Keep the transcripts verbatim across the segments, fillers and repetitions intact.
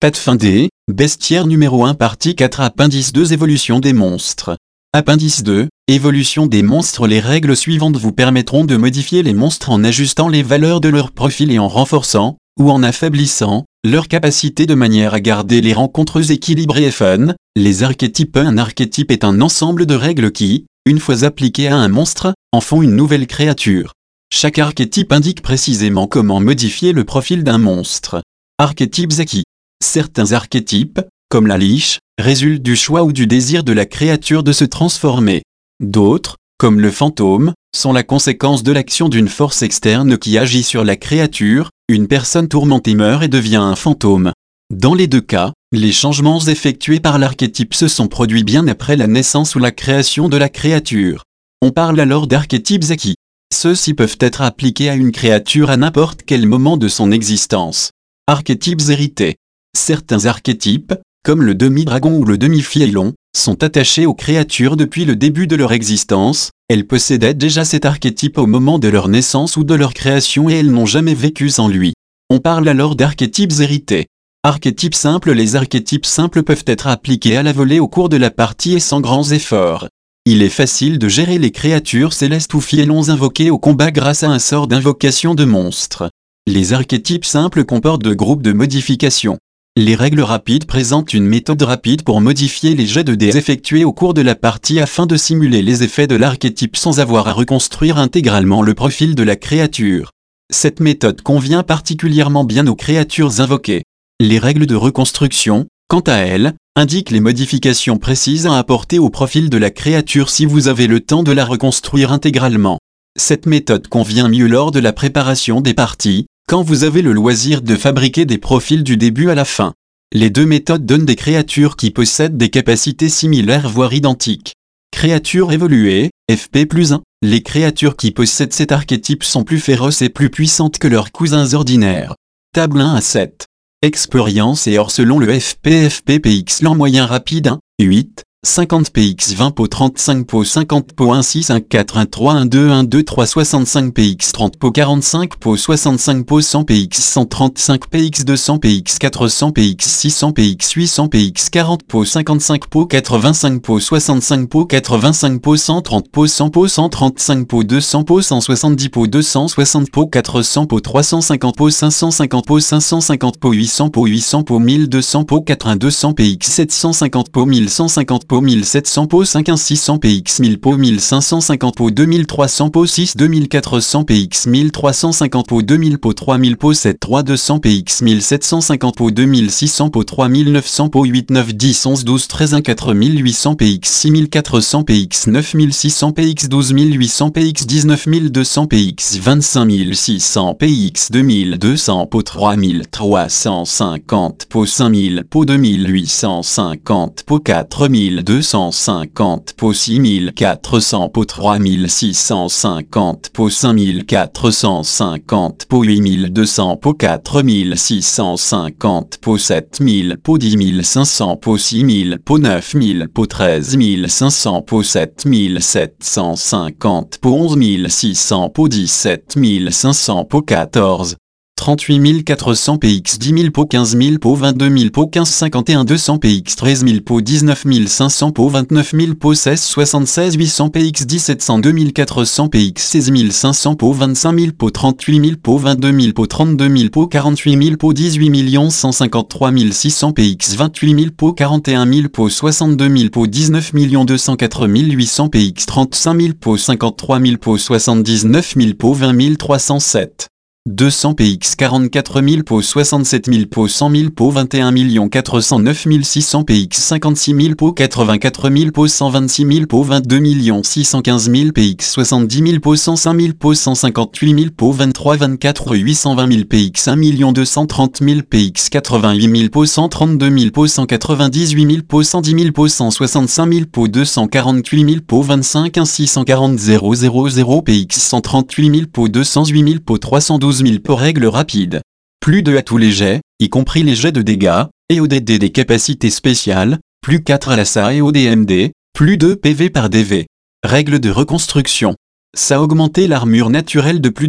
Pathfinder, bestiaire numéro un partie quatre Appendice deux Évolution des monstres. Appendice deux, Évolution des monstres. Les règles suivantes vous permettront de modifier les monstres en ajustant les valeurs de leur profil et en renforçant, ou en affaiblissant, leur capacité de manière à garder les rencontres équilibrées et fun. Les archétypes. Un archétype est un ensemble de règles qui, une fois appliquées à un monstre, en font une nouvelle créature. Chaque archétype indique précisément comment modifier le profil d'un monstre. Archétypes acquis. Certains archétypes, comme la liche, résultent du choix ou du désir de la créature de se transformer. D'autres, comme le fantôme, sont la conséquence de l'action d'une force externe qui agit sur la créature. Une personne tourmentée meurt et devient un fantôme. Dans les deux cas, les changements effectués par l'archétype se sont produits bien après la naissance ou la création de la créature. On parle alors d'archétypes acquis. Ceux-ci peuvent être appliqués à une créature à n'importe quel moment de son existence. Archétypes hérités. Certains archétypes, comme le demi-dragon ou le demi-fielon, sont attachés aux créatures depuis le début de leur existence. Elles possédaient déjà cet archétype au moment de leur naissance ou de leur création et elles n'ont jamais vécu sans lui. On parle alors d'archétypes hérités. Archétypes simples. Les archétypes simples peuvent être appliqués à la volée au cours de la partie et sans grands efforts. Il est facile de gérer les créatures célestes ou fielons invoquées au combat grâce à un sort d'invocation de monstres. Les archétypes simples comportent deux groupes de modifications. Les règles rapides présentent une méthode rapide pour modifier les jets de dés effectués au cours de la partie afin de simuler les effets de l'archétype sans avoir à reconstruire intégralement le profil de la créature. Cette méthode convient particulièrement bien aux créatures invoquées. Les règles de reconstruction, quant à elles, indiquent les modifications précises à apporter au profil de la créature si vous avez le temps de la reconstruire intégralement. Cette méthode convient mieux lors de la préparation des parties, quand vous avez le loisir de fabriquer des profils du début à la fin. Les deux méthodes donnent des créatures qui possèdent des capacités similaires voire identiques. Créatures évoluées, F P plus un. Les créatures qui possèdent cet archétype sont plus féroces et plus puissantes que leurs cousins ordinaires. Table un à sept. Expérience et or selon le F P F P P X lent moyen rapide un, huit, cinquante P X vingt po trente-cinq po cinquante po un six un quatre un trois un deux un deux trois soixante-cinq P X trente po quarante-cinq po soixante-cinq po cent P X cent trente-cinq P X deux cents P X quatre cents P X six cents P X huit cents P X quarante po cinquante-cinq po quatre-vingt-cinq po soixante-cinq po quatre-vingt-cinq po cent trente po cent po cent trente-cinq po deux cents po cent soixante-dix po deux cent soixante po quatre cents po trois cent cinquante po cinq cent cinquante po cinq cent cinquante po huit cents po huit cents po mille deux cents po quatre-vingt-deux cents P X sept cent cinquante po mille cent cinquante po mille sept cents po cinq un six cents P X mille po mille cinq cent cinquante po deux mille trois cents po six deux mille quatre cents P X mille trois cent cinquante po deux mille po trois mille po sept trois deux cents P X mille sept cent cinquante po deux mille six cents po trois mille neuf cents po huit neuf dix onze douze treize un quatre mille huit cents P X six mille quatre cents P X neuf mille six cents P X douze mille huit cents P X dix-neuf mille deux cents P X vingt-cinq mille six cents P X deux mille deux cents po trois mille trois cent cinquante po cinq mille po deux mille huit cent cinquante po quatre mille deux cent cinquante po six mille quatre cents po trois mille six cent cinquante po cinq mille quatre cent cinquante po huit mille deux cents po quatre mille six cent cinquante po sept mille po dix mille cinq cents po six mille po neuf mille po treize mille cinq cents po sept mille sept cent cinquante po onze mille six cents po dix-sept mille cinq cents po quatorze trente-huit mille quatre cents P X dix mille po quinze mille po vingt-deux mille po quinze cinquante et un deux cents P X treize mille po dix-neuf mille cinq cents po vingt-neuf mille po seize soixante-seize huit cents P X dix-sept cents deux mille quatre cents P X seize mille cinq cents po vingt-cinq mille po trente-huit mille po vingt-deux mille po trente-deux mille po quarante-huit mille po dix-huit millions cent cinquante-trois mille six cents P X vingt-huit mille po quarante et un mille po soixante-deux mille po dix-neuf millions deux cent quatre mille huit cents P X trente-cinq mille po cinquante-trois mille po soixante-dix-neuf mille po vingt mille trois cent sept deux cents P X quarante-quatre mille po soixante-sept mille po cent mille po vingt et un millions quatre cent neuf mille six cents P X cinquante-six mille po quatre-vingt-quatre mille po cent vingt-six mille po vingt-deux millions six cent quinze mille P X soixante-dix mille po cent cinq mille po cent cinquante-huit mille po vingt-trois vingt-quatre huit cent vingt mille P X un million deux cent trente mille P X quatre-vingt-huit mille po cent trente-deux mille po cent quatre-vingt-dix-huit mille po cent dix mille po cent soixante-cinq mille po deux cent quarante-huit mille po vingt-cinq un six cent quarante mille P X cent trente-huit mille po deux cent huit mille po trois cent douze mille po règle rapide. Plus deux à tous les jets, y compris les jets de dégâts, et au D D des capacités spéciales, plus quatre à la S A et au D M D, plus deux P V par D V. Règle de reconstruction. Ça a augmenté l'armure naturelle de plus de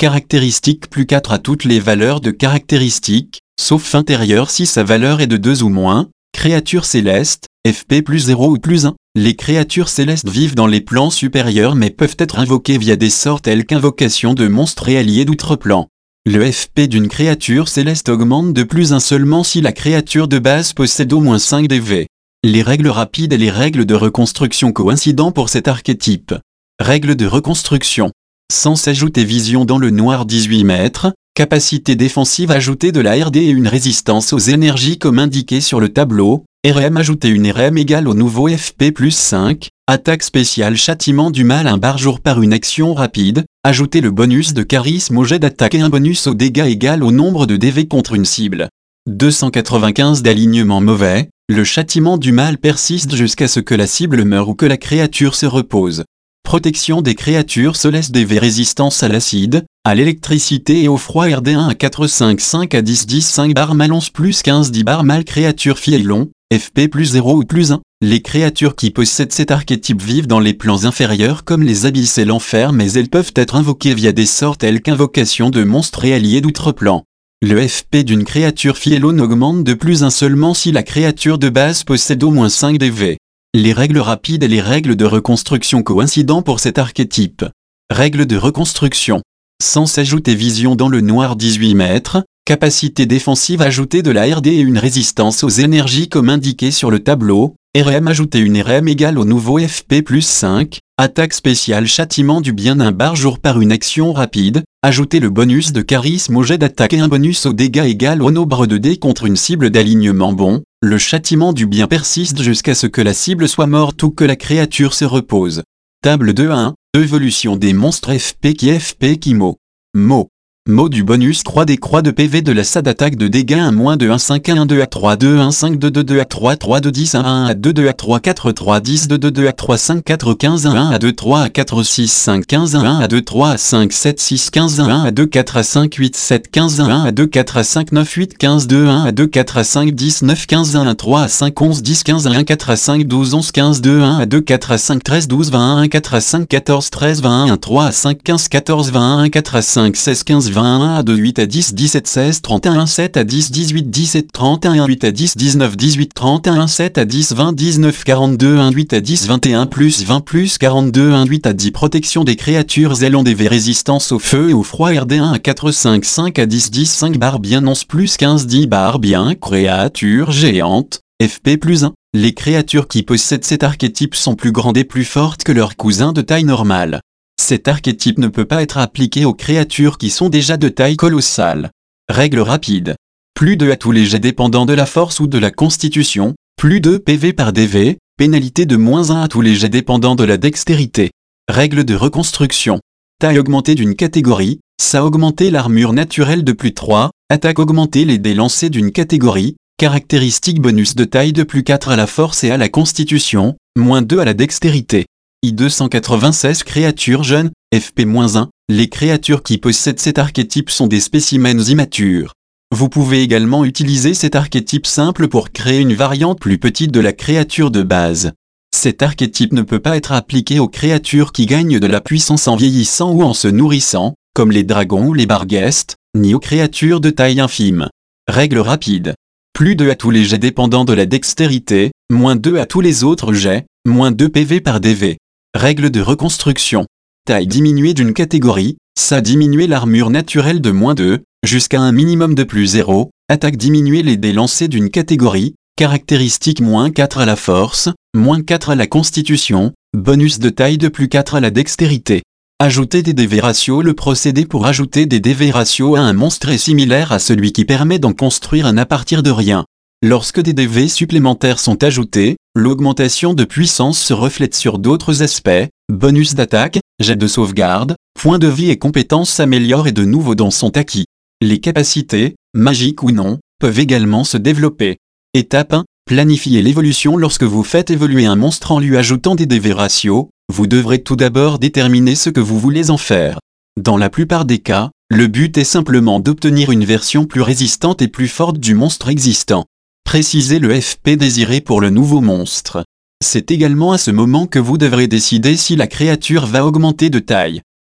Caractéristique plus quatre à toutes les valeurs de caractéristiques, sauf intérieure si sa valeur est de deux ou moins. Créatures célestes, F P plus zéro ou plus un. Les créatures célestes vivent dans les plans supérieurs mais peuvent être invoquées via des sorts telles qu'invocation de monstres et alliés d'outre-plan. Le F P d'une créature céleste augmente de plus un seulement si la créature de base possède au moins cinq D V. Les règles rapides et les règles de reconstruction coïncident pour cet archétype. Règles de reconstruction. Sens ajouter vision dans le noir dix-huit mètres, capacité défensive ajouter de la R D et une résistance aux énergies comme indiqué sur le tableau, R M ajouter une R M égale au nouveau F P plus cinq, attaque spéciale châtiment du mal un bar jour par une action rapide, ajouter le bonus de charisme au jet d'attaque et un bonus aux dégâts égal au nombre de D V contre une cible. deux cent quatre-vingt-quinze d'alignement mauvais, le châtiment du mal persiste jusqu'à ce que la cible meure ou que la créature se repose. Protection des créatures célestes D V résistance à l'acide, à l'électricité et au froid R D un à quatre cinq cinq à dix dix cinq bar malance plus quinze dix bar mal créature Fielon, F P plus zéro ou plus un. Les créatures qui possèdent cet archétype vivent dans les plans inférieurs comme les abysses et l'enfer mais elles peuvent être invoquées via des sorts tels qu'invocation de monstres et alliés d'outre-plan. Le F P d'une créature Fielon augmente de plus un seulement si la créature de base possède au moins cinq D V. Les règles rapides et les règles de reconstruction coïncident pour cet archétype. Règles de reconstruction. Sens ajouter vision dans le noir dix-huit mètres, capacité défensive ajouter de la R D et une résistance aux énergies comme indiqué sur le tableau, R M ajouter une R M égale au nouveau F P plus cinq, attaque spéciale châtiment du bien un bar jour par une action rapide, ajouter le bonus de charisme au jet d'attaque et un bonus aux dégâts égal au nombre de dés contre une cible d'alignement bon, le châtiment du bien persiste jusqu'à ce que la cible soit morte ou que la créature se repose. Table deux un, évolution des monstres F P qui F P qui mot. Mot. Mot du bonus croix des croix de P V de la S A D attaque de dégâts un moins deux un cinq un deux à trois deux un cinq deux deux deux à trois trois deux dix un un à deux deux à trois quatre trois dix deux deux deux à trois cinq quatre quinze un un à deux trois à quatre six cinq quinze un un à deux trois à cinq sept six quinze un un à deux quatre à cinq huit sept quinze un un à deux quatre à cinq neuf huit quinze deux un à deux quatre à cinq dix neuf quinze un à trois à cinq onze dix quinze un quatre à cinq douze onze quinze deux un à deux quatre à cinq treize douze vingt un quatre à cinq quatorze treize vingt un trois à cinq quinze quatorze vingt un quatre à cinq seize quinze vingt un à deux huit à dix dix-sept seize trente et un sept à dix dix-huit dix-sept trente et un huit à dix dix-neuf dix-huit trente et un sept à dix vingt dix-neuf quarante-deux un huit à dix vingt et un plus vingt plus quarante-deux un huit à dix protection des créatures ayant des V résistance au feu et au froid R D un à quatre cinq cinq à dix dix cinq bar bien onze plus quinze dix bar bien créature géante, F P plus un. Les créatures qui possèdent cet archétype sont plus grandes et plus fortes que leurs cousins de taille normale. Cet archétype ne peut pas être appliqué aux créatures qui sont déjà de taille colossale. Règle rapide. Plus de à tous les jets dépendant de la force ou de la constitution, plus de P V par D V, pénalité de moins un à tous les jets dépendant de la dextérité. Règle de reconstruction. Taille augmentée d'une catégorie, ça augmenter l'armure naturelle de plus trois, attaque augmentée les dés lancés d'une catégorie, caractéristique bonus de taille de plus quatre à la force et à la constitution, moins deux à la dextérité. I deux cent quatre-vingt-seize créatures jeunes, F P moins un, les créatures qui possèdent cet archétype sont des spécimens immatures. Vous pouvez également utiliser cet archétype simple pour créer une variante plus petite de la créature de base. Cet archétype ne peut pas être appliqué aux créatures qui gagnent de la puissance en vieillissant ou en se nourrissant, comme les dragons ou les barghestes, ni aux créatures de taille infime. Règle rapide. Plus de à tous les jets dépendant de la dextérité, moins deux à tous les autres jets, moins deux P V par D V. Règle de reconstruction. Taille diminuée d'une catégorie, ça diminuer l'armure naturelle de moins deux, jusqu'à un minimum de plus zéro, attaque diminuer les dés lancés d'une catégorie, caractéristique moins quatre à la force, moins quatre à la constitution, bonus de taille de plus quatre à la dextérité. Ajouter des D V ratio. Le procédé pour ajouter des D V ratio à un monstre est similaire à celui qui permet d'en construire un à partir de rien. Lorsque des D V supplémentaires sont ajoutés, l'augmentation de puissance se reflète sur d'autres aspects, bonus d'attaque, jet de sauvegarde, points de vie et compétences s'améliorent et de nouveaux dons sont acquis. Les capacités, magiques ou non, peuvent également se développer. Étape un. Planifiez l'évolution. Lorsque vous faites évoluer un monstre en lui ajoutant des D V ratio, vous devrez tout d'abord déterminer ce que vous voulez en faire. Dans la plupart des cas, le but est simplement d'obtenir une version plus résistante et plus forte du monstre existant. Précisez le F P désiré pour le nouveau monstre. C'est également à ce moment que vous devrez décider si la créature va augmenter de taille.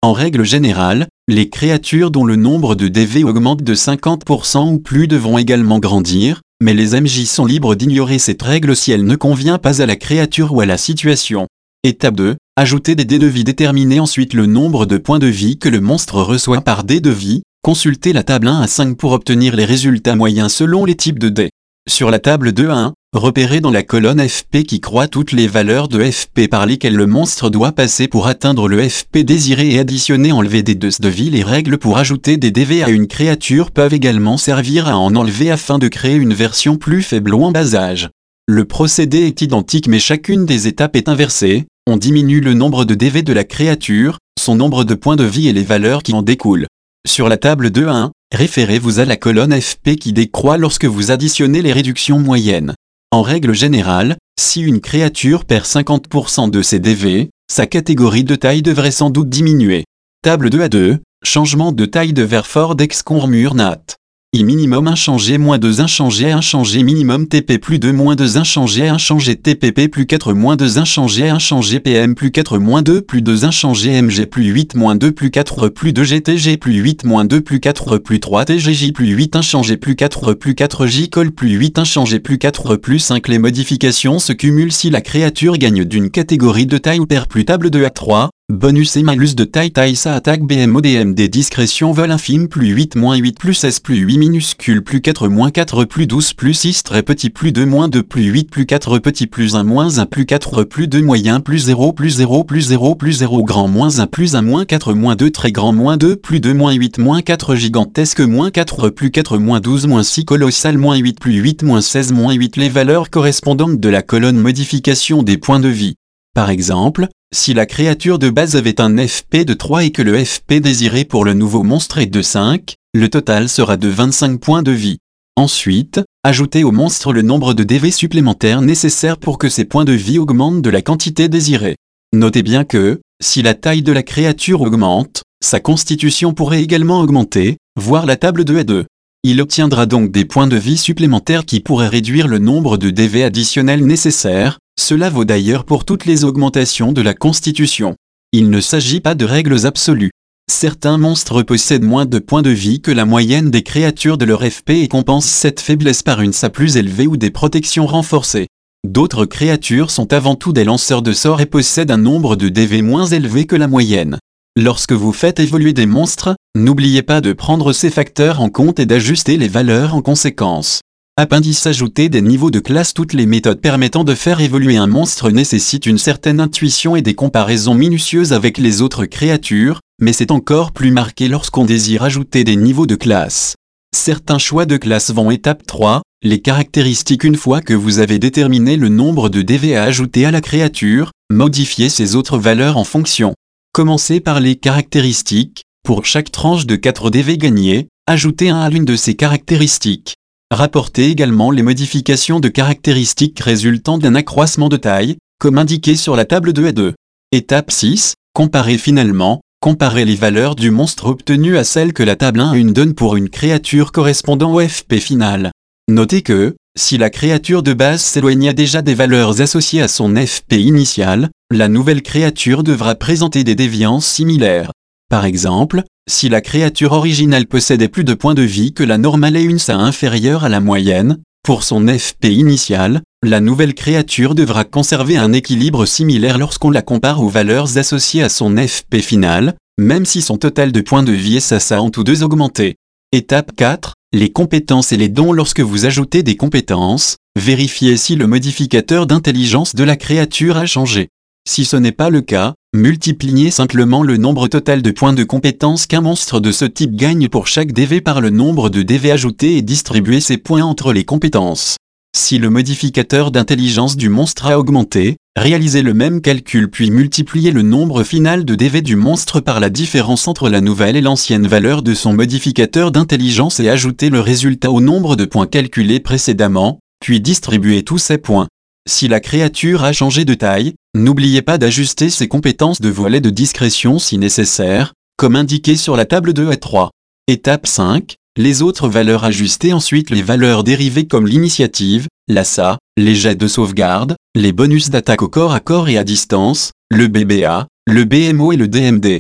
En règle générale, les créatures dont le nombre de D V augmente de cinquante pour cent ou plus devront également grandir, mais les M J sont libres d'ignorer cette règle si elle ne convient pas à la créature ou à la situation. Étape deux. Ajoutez des dés de vie. Déterminez ensuite le nombre de points de vie que le monstre reçoit par dés de vie. Consultez la table un à cinq pour obtenir les résultats moyens selon les types de dés. Sur la table deux à un, repérez dans la colonne F P qui croit toutes les valeurs de F P par lesquelles le monstre doit passer pour atteindre le F P désiré et additionner enlever des dés de vie. Les règles pour ajouter des D V à une créature peuvent également servir à en enlever afin de créer une version plus faible ou en bas âge. Le procédé est identique mais chacune des étapes est inversée. On diminue le nombre de D V de la créature, son nombre de points de vie et les valeurs qui en découlent. Sur la table deux à un, référez-vous à la colonne F P qui décroît lorsque vous additionnez les réductions moyennes. En règle générale, si une créature perd cinquante pour cent de ses D V, sa catégorie de taille devrait sans doute diminuer. Table deux à deux, changement de taille de Verford Excomurnat. I minimum inchangé moins deux inchangé inchangé minimum T P plus deux moins deux inchangé inchangé T P P plus quatre moins deux inchangé inchangé P M plus quatre moins deux plus deux inchangé M G plus huit moins deux plus quatre plus deux G T G plus huit moins deux plus quatre plus trois T G J plus huit inchangé plus quatre plus quatre J Col plus huit inchangé plus quatre plus cinq. Les modifications se cumulent si la créature gagne d'une catégorie de taille ou perd plus. Table deux à trois. Bonus et malus de taille taille sa attaque B M O D M D discrétion vol infime plus huit moins huit plus seize plus huit minuscule plus quatre moins quatre plus douze plus six très petit plus deux moins deux plus huit plus quatre petit plus un moins un plus quatre plus deux moyen plus zéro plus zéro plus zéro plus zéro grand moins un plus un moins quatre moins deux très grand moins deux plus deux moins huit moins quatre gigantesque moins quatre plus quatre moins douze moins six colossal moins huit plus huit moins seize moins huit. Les valeurs correspondantes de la colonne modification des points de vie. Par exemple, si la créature de base avait un F P de trois et que le F P désiré pour le nouveau monstre est de cinq, le total sera de vingt-cinq points de vie. Ensuite, ajoutez au monstre le nombre de D V supplémentaires nécessaires pour que ses points de vie augmentent de la quantité désirée. Notez bien que, si la taille de la créature augmente, sa constitution pourrait également augmenter, voire la table deux à deux. Il obtiendra donc des points de vie supplémentaires qui pourraient réduire le nombre de D V additionnels nécessaires. Cela vaut d'ailleurs pour toutes les augmentations de la constitution. Il ne s'agit pas de règles absolues. Certains monstres possèdent moins de points de vie que la moyenne des créatures de leur F P et compensent cette faiblesse par une S A plus élevée ou des protections renforcées. D'autres créatures sont avant tout des lanceurs de sorts et possèdent un nombre de D V moins élevé que la moyenne. Lorsque vous faites évoluer des monstres, n'oubliez pas de prendre ces facteurs en compte et d'ajuster les valeurs en conséquence. Appendice. Ajouter des niveaux de classe. Toutes les méthodes permettant de faire évoluer un monstre nécessitent une certaine intuition et des comparaisons minutieuses avec les autres créatures, mais c'est encore plus marqué lorsqu'on désire ajouter des niveaux de classe. Certains choix de classe vont. Étape trois. Les caractéristiques. Une fois que vous avez déterminé le nombre de D V à ajouter à la créature, modifiez ses autres valeurs en fonction. Commencez par les caractéristiques. Pour chaque tranche de quatre D V gagnée, ajoutez un à l'une de ces caractéristiques. Rapportez également les modifications de caractéristiques résultant d'un accroissement de taille, comme indiqué sur la table deux à deux. Étape six. Comparez. Finalement, comparez les valeurs du monstre obtenues à celles que la table un à un donne pour une créature correspondant au F P final. Notez que, si la créature de base s'éloignait déjà des valeurs associées à son F P initial, la nouvelle créature devra présenter des déviances similaires. Par exemple, si la créature originale possédait plus de points de vie que la normale et une S A inférieure à la moyenne, pour son F P initial, la nouvelle créature devra conserver un équilibre similaire lorsqu'on la compare aux valeurs associées à son F P final, même si son total de points de vie et sa S A ont tous deux augmenté. Étape quatre. Les compétences et les dons. Lorsque vous ajoutez des compétences, vérifiez si le modificateur d'intelligence de la créature a changé. Si ce n'est pas le cas, multipliez simplement le nombre total de points de compétence qu'un monstre de ce type gagne pour chaque D V par le nombre de D V ajoutés et distribuez ces points entre les compétences. Si le modificateur d'intelligence du monstre a augmenté, réalisez le même calcul puis multipliez le nombre final de D V du monstre par la différence entre la nouvelle et l'ancienne valeur de son modificateur d'intelligence et ajoutez le résultat au nombre de points calculés précédemment, puis distribuez tous ces points. Si la créature a changé de taille, n'oubliez pas d'ajuster ses compétences de volet de discrétion si nécessaire, comme indiqué sur la table deux à trois. Étape cinq. Les autres valeurs. Ajustez ensuite les valeurs dérivées comme l'initiative, la S A, les jets de sauvegarde, les bonus d'attaque au corps à corps et à distance, le B B A, le B M O et le D M D.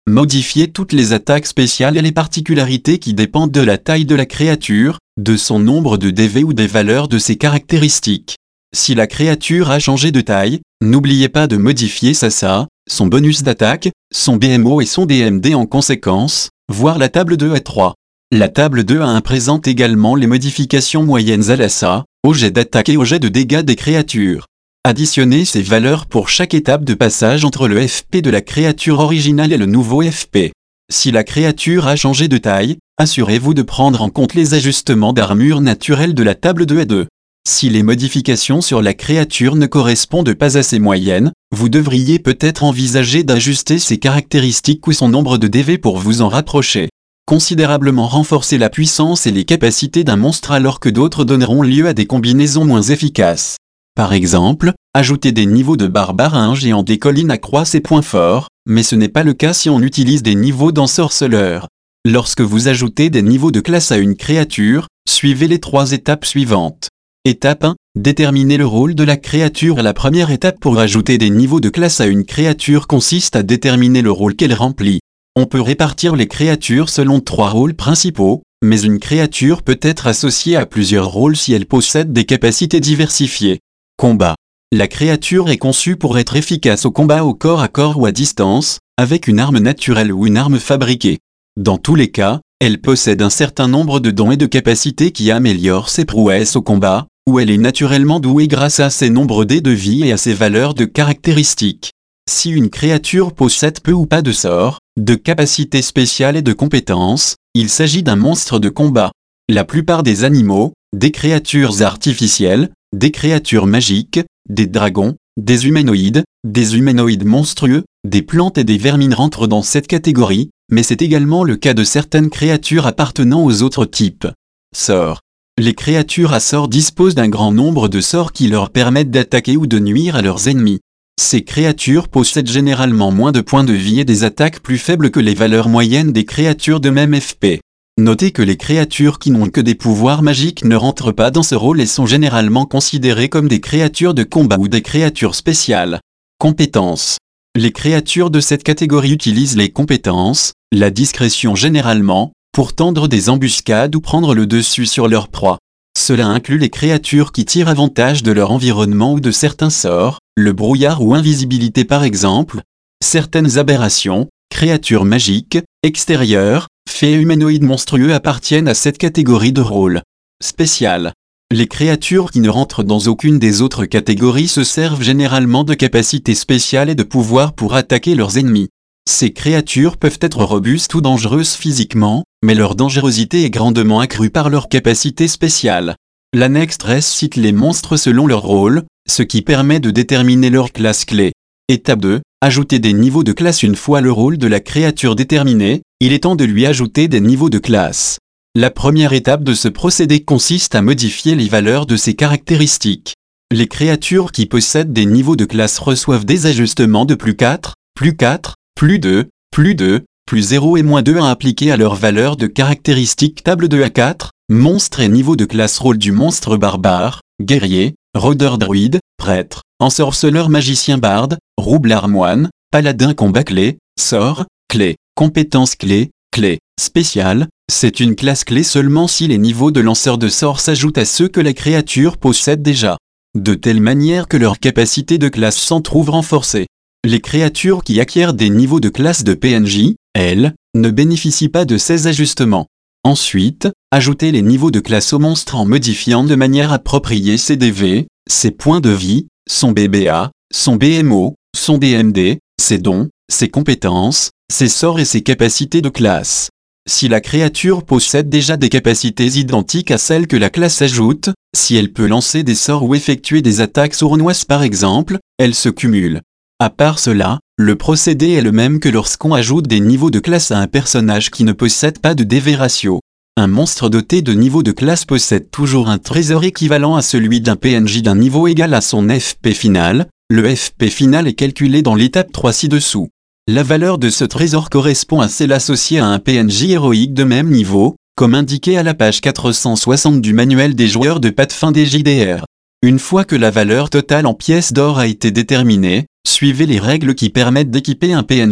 Modifiez toutes les attaques spéciales et les particularités qui dépendent de la taille de la créature, de son nombre de D V ou des valeurs de ses caractéristiques. Si la créature a changé de taille, n'oubliez pas de modifier sa S A, son bonus d'attaque, son B M O et son D M D en conséquence, voire la table deux à trois. La table deux à un présente également les modifications moyennes à la S A, au jet d'attaque et au jet de dégâts des créatures. Additionnez ces valeurs pour chaque étape de passage entre le F P de la créature originale et le nouveau F P. Si la créature a changé de taille, assurez-vous de prendre en compte les ajustements d'armure naturelle de la table deux à deux. Si les modifications sur la créature ne correspondent pas à ces moyennes, vous devriez peut-être envisager d'ajuster ses caractéristiques ou son nombre de D V pour vous en rapprocher. Considérablement renforcer la puissance et les capacités d'un monstre alors que d'autres donneront lieu à des combinaisons moins efficaces. Par exemple, ajouter des niveaux de barbare à un géant des collines accroît ses points forts, mais ce n'est pas le cas si on utilise des niveaux d'ensorceleur. Lorsque vous ajoutez des niveaux de classe à une créature, suivez les trois étapes suivantes. Étape un. Déterminer le rôle de la créature. La première étape pour ajouter des niveaux de classe à une créature consiste à déterminer le rôle qu'elle remplit. On peut répartir les créatures selon trois rôles principaux, mais une créature peut être associée à plusieurs rôles si elle possède des capacités diversifiées. Combat. La créature est conçue pour être efficace au combat au corps à corps ou à distance, avec une arme naturelle ou une arme fabriquée. Dans tous les cas, elle possède un certain nombre de dons et de capacités qui améliorent ses prouesses au combat, où elle est naturellement douée grâce à ses nombres dés de vie et à ses valeurs de caractéristiques. Si une créature possède peu ou pas de sorts, de capacités spéciales et de compétences, il s'agit d'un monstre de combat. La plupart des animaux, des créatures artificielles, des créatures magiques, des dragons, des humanoïdes, des humanoïdes monstrueux, des plantes et des vermines rentrent dans cette catégorie, mais c'est également le cas de certaines créatures appartenant aux autres types. Sorts. Les créatures à sorts disposent d'un grand nombre de sorts qui leur permettent d'attaquer ou de nuire à leurs ennemis. Ces créatures possèdent généralement moins de points de vie et des attaques plus faibles que les valeurs moyennes des créatures de même F P. Notez que les créatures qui n'ont que des pouvoirs magiques ne rentrent pas dans ce rôle et sont généralement considérées comme des créatures de combat ou des créatures spéciales. Compétences. Les créatures de cette catégorie utilisent les compétences, la discrétion généralement, pour tendre des embuscades ou prendre le dessus sur leur proie. Cela inclut les créatures qui tirent avantage de leur environnement ou de certains sorts, le brouillard ou invisibilité par exemple. Certaines aberrations, créatures magiques, extérieures, fées humanoïdes monstrueux appartiennent à cette catégorie de rôle. Spécial. Les créatures qui ne rentrent dans aucune des autres catégories se servent généralement de capacités spéciales et de pouvoirs pour attaquer leurs ennemis. Ces créatures peuvent être robustes ou dangereuses physiquement, mais leur dangerosité est grandement accrue par leurs capacités spéciales. L'annexe treize cite les monstres selon leur rôle, ce qui permet de déterminer leur classe clé. Étape deux. Ajouter des niveaux de classe. Une fois le rôle de la créature déterminé, il est temps de lui ajouter des niveaux de classe. La première étape de ce procédé consiste à modifier les valeurs de ses caractéristiques. Les créatures qui possèdent des niveaux de classe reçoivent des ajustements de plus quatre, plus quatre, plus deux, plus deux, plus zéro et moins deux à appliquer à leurs valeurs de caractéristiques. Table deux à quatre, monstre et niveau de classe. Rôle du monstre: barbare, guerrier, rôdeur druide, prêtre, ensorceleur, magicien, barde, roublard, moine, paladin. Combat clé, sort, clé, compétence clé, clé, spéciale. C'est une classe clé seulement si les niveaux de lanceur de sorts s'ajoutent à ceux que la créature possède déjà, de telle manière que leur capacité de classe s'en trouve renforcée. Les créatures qui acquièrent des niveaux de classe de P N J, elles, ne bénéficient pas de ces ajustements. Ensuite, ajoutez les niveaux de classe au monstre en modifiant de manière appropriée ses D V, ses points de vie, son B B A, son B M O, son D M D, ses dons, ses compétences, ses sorts et ses capacités de classe. Si la créature possède déjà des capacités identiques à celles que la classe ajoute, si elle peut lancer des sorts ou effectuer des attaques sournoises par exemple, elles se cumulent. À part cela, le procédé est le même que lorsqu'on ajoute des niveaux de classe à un personnage qui ne possède pas de D V ratio. Un monstre doté de niveau de classe possède toujours un trésor équivalent à celui d'un P N J d'un niveau égal à son F P final. Le F P final est calculé dans l'étape trois ci-dessous. La valeur de ce trésor correspond à celle associée à un P N J héroïque de même niveau, comme indiqué à la page quatre cent soixante du manuel des joueurs de Pathfinder J D R. Une fois que la valeur totale en pièces d'or a été déterminée, suivez les règles qui permettent d'équiper un P N J,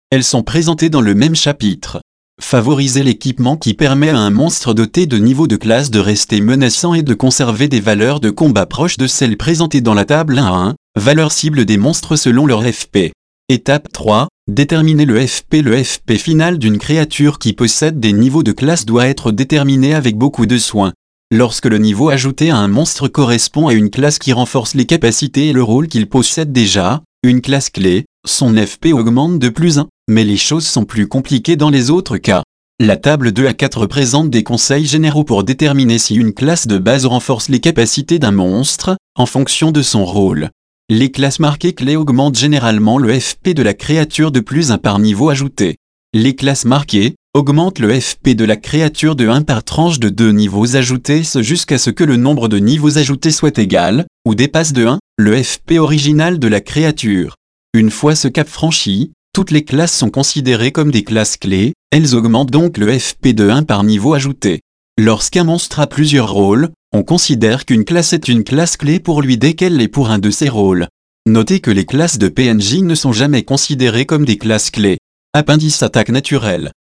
Elles sont présentées dans le même chapitre. Favoriser l'équipement qui permet à un monstre doté de niveau de classe de rester menaçant et de conserver des valeurs de combat proches de celles présentées dans la table un à un, valeurs cibles des monstres selon leur F P. Étape trois. Déterminer le F P. Le F P final d'une créature qui possède des niveaux de classe doit être déterminé avec beaucoup de soin. Lorsque le niveau ajouté à un monstre correspond à une classe qui renforce les capacités et le rôle qu'il possède déjà, une classe clé, son F P augmente de plus un, mais les choses sont plus compliquées dans les autres cas. La table deux à quatre présente des conseils généraux pour déterminer si une classe de base renforce les capacités d'un monstre, en fonction de son rôle. Les classes marquées clés augmentent généralement le F P de la créature de plus un par niveau ajouté. Les classes marquées augmentent le F P de la créature de un par tranche de deux niveaux ajoutés jusqu'à ce que le nombre de niveaux ajoutés soit égal, ou dépasse de un, le F P original de la créature. Une fois ce cap franchi, toutes les classes sont considérées comme des classes clés, elles augmentent donc le F P de un par niveau ajouté. Lorsqu'un monstre a plusieurs rôles, on considère qu'une classe est une classe clé pour lui dès qu'elle l'est pour un de ses rôles. Notez que les classes de P N J ne sont jamais considérées comme des classes clés. Appendice attaque naturelle.